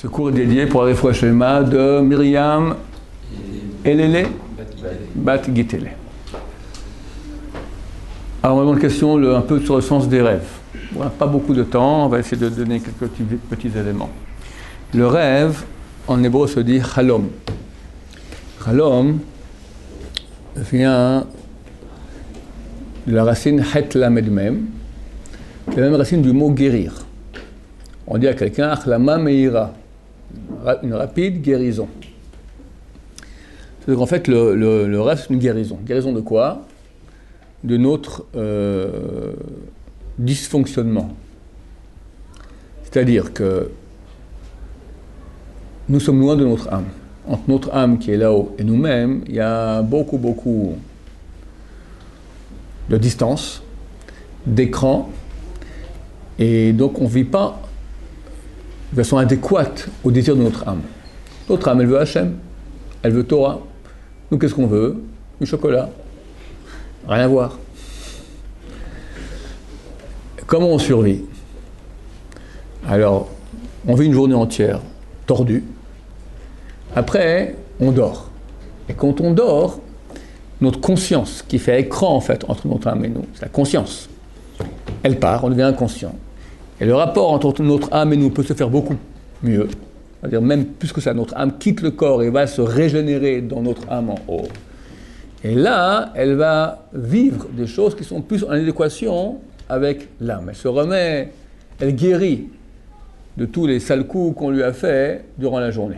Ce cours est dédié pour la Refoua Shlema de Myriam Elele Bat Gitele. Alors, on va demander une question un peu sur le sens des rêves. On n'a pas beaucoup de temps, on va essayer de donner quelques petits éléments. Le rêve, en hébreu, se dit Chalom. Chalom vient de la racine Het Lamed Mem, qui est la même racine du mot guérir. On dit à quelqu'un Achlama Meira, une rapide guérison. C'est-à-dire qu'en fait, le rêve, c'est une guérison. Guérison de quoi? De notre dysfonctionnement. C'est-à-dire que nous sommes loin de notre âme. Entre notre âme qui est là-haut et nous-mêmes, il y a beaucoup de distance, d'écran, et donc on ne vit pas de façon adéquate au désir de notre âme. Notre âme, elle veut Hachem, elle veut Torah. Nous, qu'est-ce qu'on veut? Du chocolat. Rien à voir. Comment on survit? Alors, on vit une journée entière tordue. Après, on dort. Et quand on dort, notre conscience, qui fait écran en fait entre notre âme et nous, c'est la conscience, elle part, on devient inconscient. Et le rapport entre notre âme et nous peut se faire beaucoup mieux. C'est-à-dire même plus que ça, notre âme quitte le corps et va se régénérer dans notre âme en haut. Et là, elle va vivre des choses qui sont plus en adéquation avec l'âme. Elle se remet, elle guérit de tous les sales coups qu'on lui a fait durant la journée.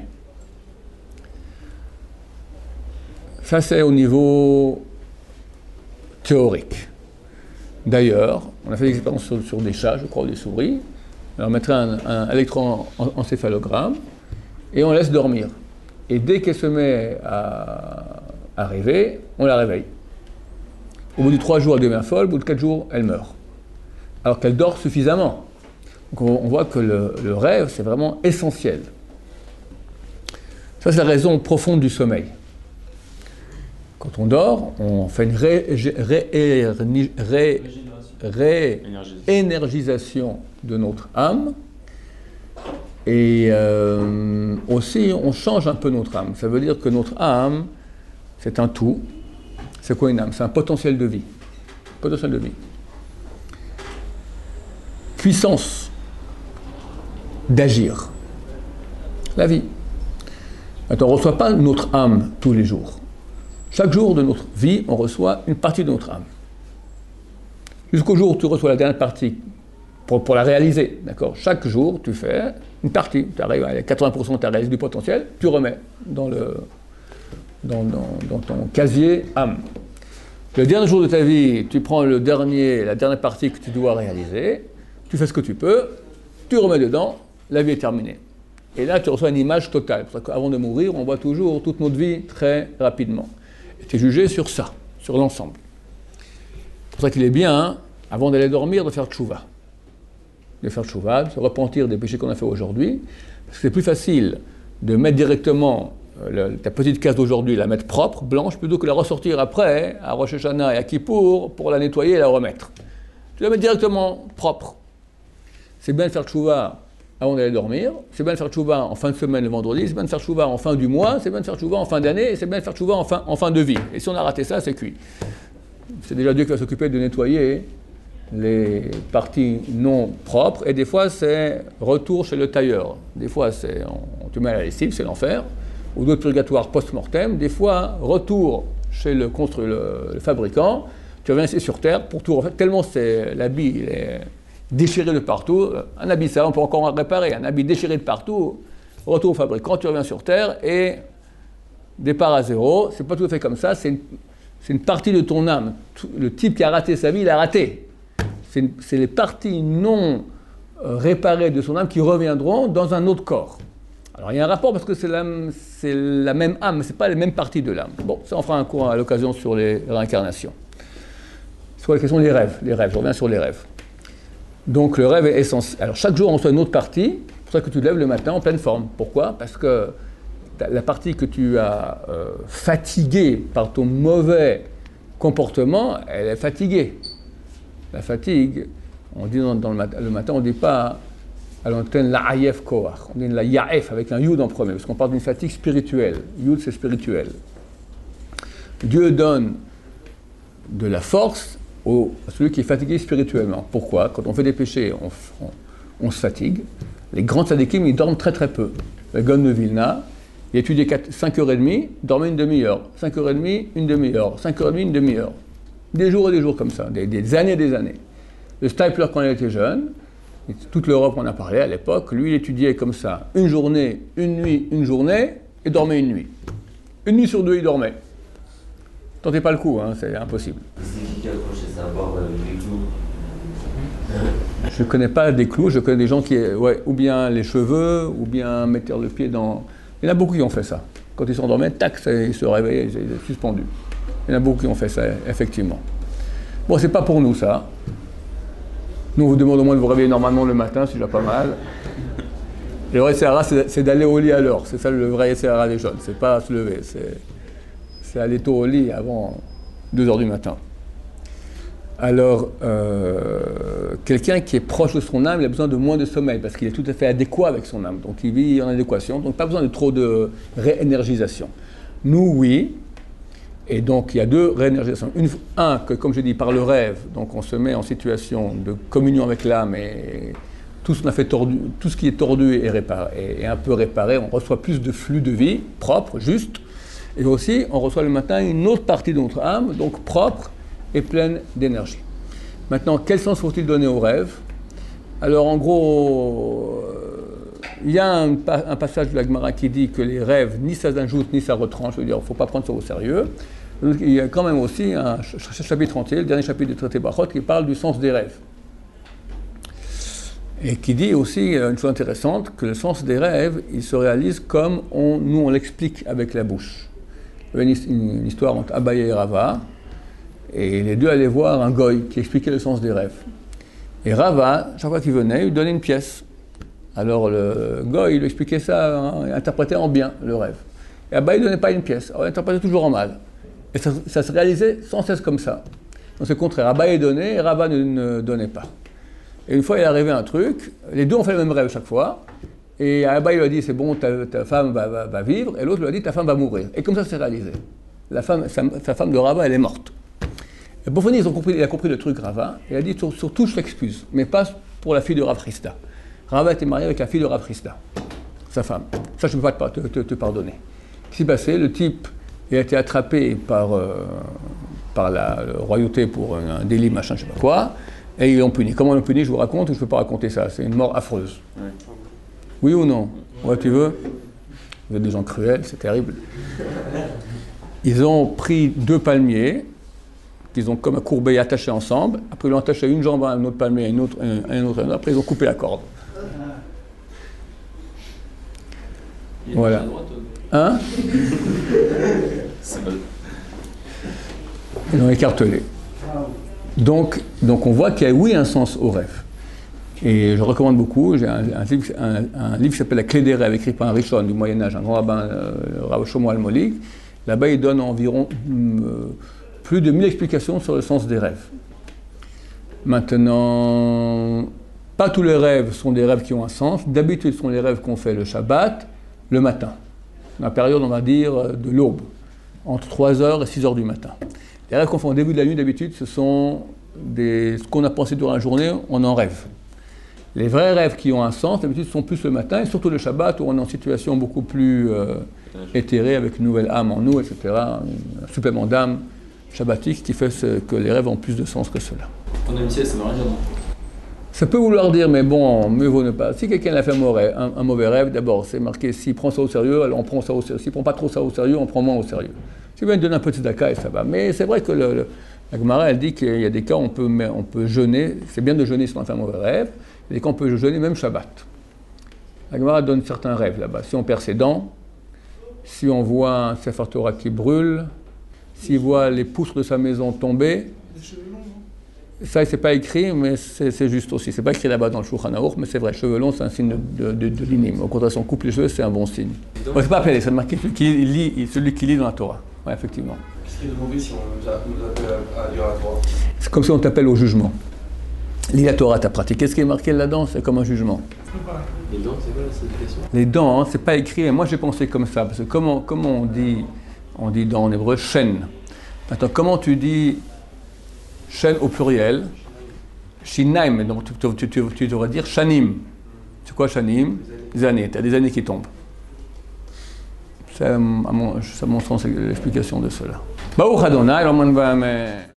Ça, c'est au niveau théorique. D'ailleurs, on a fait des expériences sur des chats, je crois, ou des souris. Alors, on mettrait un électroencéphalogramme et on laisse dormir. Et dès qu'elle se met à rêver, on la réveille. Au bout de 3 jours, elle devient folle, au bout de 4 jours, elle meurt. Alors qu'elle dort suffisamment. Donc on voit que le rêve, c'est vraiment essentiel. Ça, c'est la raison profonde du sommeil. Quand on dort, on fait une réénergisation de notre âme. Et aussi, on change un peu notre âme. Ça veut dire que notre âme, c'est un tout. C'est quoi une âme? C'est un potentiel de vie. Potentiel de vie. Puissance d'agir. La vie. Attends, on ne reçoit pas notre âme tous les jours. Chaque jour de notre vie, on reçoit une partie de notre âme. Jusqu'au jour où tu reçois la dernière partie pour la réaliser. D'accord? Chaque jour, tu fais une partie. Tu arrives à 80% tu as réalisé du potentiel, tu remets dans ton casier âme. Le dernier jour de ta vie, tu prends la dernière partie que tu dois réaliser, tu fais ce que tu peux, tu remets dedans, la vie est terminée. Et là, tu reçois une image totale. C'est pour ça qu'avant de mourir, on voit toujours toute notre vie très rapidement. Et tu es jugé sur ça, sur l'ensemble. C'est pour ça qu'il est bien, avant d'aller dormir, de faire tchouva. De faire tchouva, de se repentir des péchés qu'on a fait aujourd'hui. Parce que c'est plus facile de mettre directement ta petite case d'aujourd'hui, la mettre propre, blanche, plutôt que la ressortir après, à Rosh Hashanah et à Kippour, pour la nettoyer et la remettre. Tu la mets directement propre. C'est bien de faire tchouva avant d'aller dormir, c'est bien de faire tchouva en fin de semaine le vendredi, c'est bien de faire tchouva en fin du mois, c'est bien de faire tchouva en fin d'année, et c'est bien de faire tchouva en fin de vie. Et si on a raté ça, c'est cuit. C'est déjà Dieu qui va s'occuper de nettoyer les parties non propres, et des fois c'est retour chez le tailleur. Des fois on te met à la lessive, c'est l'enfer, ou d'autres purgatoires post-mortem, des fois retour chez le fabricant, tu reviens ici sur terre pour tout refaire, tellement l'habit il est déchiré de partout. Un habit ça on peut encore réparer, un habit déchiré de partout, retour au fabricant, tu reviens sur terre et départ à zéro. C'est pas tout à fait comme ça, c'est une partie de ton âme. Le type qui a raté sa vie, il a raté. C'est les parties non réparées de son âme qui reviendront dans un autre corps. Alors il y a un rapport parce que c'est la même âme, mais c'est pas les mêmes parties de l'âme. Bon, ça on fera un cours à l'occasion sur les réincarnations. Sur la question des rêves, je reviens sur les rêves. Donc le rêve est essentiel. Alors chaque jour on reçoit une autre partie, c'est pour ça que tu te lèves le matin en pleine forme. Pourquoi? Parce que la partie que tu as fatiguée par ton mauvais comportement, elle est fatiguée. La fatigue, on dit le matin, on ne dit pas Alors on donne la Ayef Koach, on donne la Yaef avec un Yud en premier, parce qu'on parle d'une fatigue spirituelle. Yud, c'est spirituel. Dieu donne de la force à celui qui est fatigué spirituellement. Pourquoi? Quand on fait des péchés, on se fatigue. Les grands tzadikim, ils dorment très très peu. Le Gaon de Vilna, il étudiait 5h30, dormait une demi-heure. 5h30, une demi-heure. 5h30, une demi-heure. Des jours et des jours comme ça, des années et des années. Le Stipler, quand il était jeune, toute l'Europe en a parlé à l'époque, lui il étudiait comme ça, une journée, une nuit, une journée, et dormait une nuit. Une nuit sur deux, il dormait. Tentez pas le coup, hein, c'est impossible. C'est qui accrochait sa barbe avec des clous? Je ne connais pas des clous, je connais des gens qui, ou bien les cheveux, ou bien mettre le pied dans... Il y en a beaucoup qui ont fait ça. Quand ils s'endormaient, tac, ils se réveillaient, ils étaient suspendus. Il y en a beaucoup qui ont fait ça, effectivement. Bon, c'est pas pour nous, ça. Nous, on vous demande au moins de vous réveiller normalement le matin, c'est déjà pas mal. Le vrai Sahara, c'est d'aller au lit à l'heure. C'est ça le vrai Sahara des jeunes. C'est pas se lever, c'est aller tôt au lit avant 2h du matin. Alors, quelqu'un qui est proche de son âme, il a besoin de moins de sommeil parce qu'il est tout à fait adéquat avec son âme. Donc, il vit en adéquation. Donc, pas besoin de trop de réénergisation. Nous, oui. Et donc, il y a deux réénergisations. Un, que comme je dis, par le rêve, donc on se met en situation de communion avec l'âme et tout ce qu'on a fait tordu, tout ce qui est tordu est un peu réparé. On reçoit plus de flux de vie propre, juste. Et aussi, on reçoit le matin une autre partie de notre âme, donc propre et pleine d'énergie. Maintenant, quel sens faut-il donner au rêve? Alors, en gros, il y a un passage de la Gemara qui dit que les rêves, ni ça ajoute, ni ça retranche. Je veux dire, il ne faut pas prendre ça au sérieux. Donc, il y a quand même aussi un chapitre entier, le dernier chapitre du traité Brachot, qui parle du sens des rêves. Et qui dit aussi une chose intéressante, que le sens des rêves, il se réalise comme nous on l'explique avec la bouche. Il y a une histoire entre Abaye et Rava, et les deux allaient voir un goy qui expliquait le sens des rêves. Et Rava, chaque fois qu'il venait, il lui donnait une pièce. Alors le goy, il lui expliquait ça, il interprétait en bien le rêve. Et Abaye ne donnait pas une pièce, alors il interprétait toujours en mal. Et ça se réalisait sans cesse comme ça. Donc c'est le contraire, Abaye donnait et Rava ne donnait pas. Et une fois, il est arrivé un truc, les deux ont fait le même rêve chaque fois, et Abaye lui a dit, c'est bon, ta femme va vivre, et l'autre lui a dit, ta femme va mourir. Et comme ça, c'est réalisé. Sa femme de Rava, elle est morte. Et pour finir, il a compris le truc, Rava, et il a dit, surtout, je t'excuse, mais pas pour la fille de Rav Chisda. Rava était marié avec la fille de Rav Chisda, sa femme. Ça, je ne peux pas te pardonner. Ce qui s'est passé, le type il a été attrapé par la royauté pour un délit, machin, je ne sais pas quoi, et ils l'ont puni. Comment ils l'ont puni, je vous raconte, ou je ne peux pas raconter ça, c'est une mort affreuse. Ouais. Oui ou non? Ouais, tu veux? Vous êtes des gens cruels, c'est terrible. Ils ont pris 2 palmiers, qu'ils ont comme courbés et attachés ensemble, après ils ont attaché une jambe à un autre palmier, à un autre, après ils ont coupé la corde. Voilà. Hein? Ils l'ont écartelé. Donc on voit qu'il y a oui un sens au rêve. Et je recommande beaucoup, j'ai un livre qui s'appelle La Clé des rêves, écrit par un Rishon du Moyen-Âge, un grand rabbin, Rav Shlomo Almolik. Là-bas, il donne environ plus de 1000 explications sur le sens des rêves. Maintenant, pas tous les rêves sont des rêves qui ont un sens. D'habitude, ce sont les rêves qu'on fait le Shabbat, le matin. La période, on va dire, de l'aube, entre 3h et 6h du matin. Les rêves qu'on fait au début de la nuit, d'habitude, ce sont ce qu'on a pensé durant la journée, on en rêve. Les vrais rêves qui ont un sens, d'habitude, sont plus le matin, et surtout le Shabbat, où on est en situation beaucoup plus éthérée, avec une nouvelle âme en nous, etc. Un supplément d'âme shabbatique qui fait que les rêves ont plus de sens que cela. On a une sieste, ça veut rien dire, non? Ça peut vouloir dire, mais bon, mieux vaut ne pas. Si quelqu'un a fait un mauvais rêve, d'abord, c'est marqué, s'il prend ça au sérieux, alors on prend ça au sérieux. S'il ne prend pas trop ça au sérieux, on prend moins au sérieux. Si bien donner un peu de tzedaka, et ça va. Mais c'est vrai que la Gemara, elle dit qu'il y a des cas où on peut jeûner. C'est bien de jeûner si on a fait un mauvais rêve. Il y a des cas où on peut jeûner même Shabbat. La Gemara donne certains rêves là-bas. Si on perd ses dents, si on voit un Sefer Torah qui brûle, s'il voit les poutres de sa maison tomber. Ça, c'est pas écrit, mais c'est juste aussi. C'est pas écrit là-bas dans le Shulchan Aruch, mais c'est vrai. Cheveux longs, c'est un signe de l'inim. Au contraire, si on coupe les cheveux, c'est un bon signe. Ouais, c'est pas appelé, c'est marqué celui qui lit dans la Torah. Oui, effectivement. Qu'est-ce qui est demandé si on nous appelle à lire la Torah? C'est comme si on t'appelle au jugement. Lis la Torah, tu as pratiqué ce qui est marqué là-dedans, c'est comme un jugement. Les dents, c'est quoi la signification? Les dents, hein, c'est pas écrit, mais moi j'ai pensé comme ça, parce que comment on dit dents en hébreu, chaîne. Maintenant, comment tu dis chaîne au pluriel? Shinaim, donc tu devrais dire shanim. C'est quoi shanim? Des années, tu as des années qui tombent. C'est à mon sens l'explication de cela. Baruch Adonai,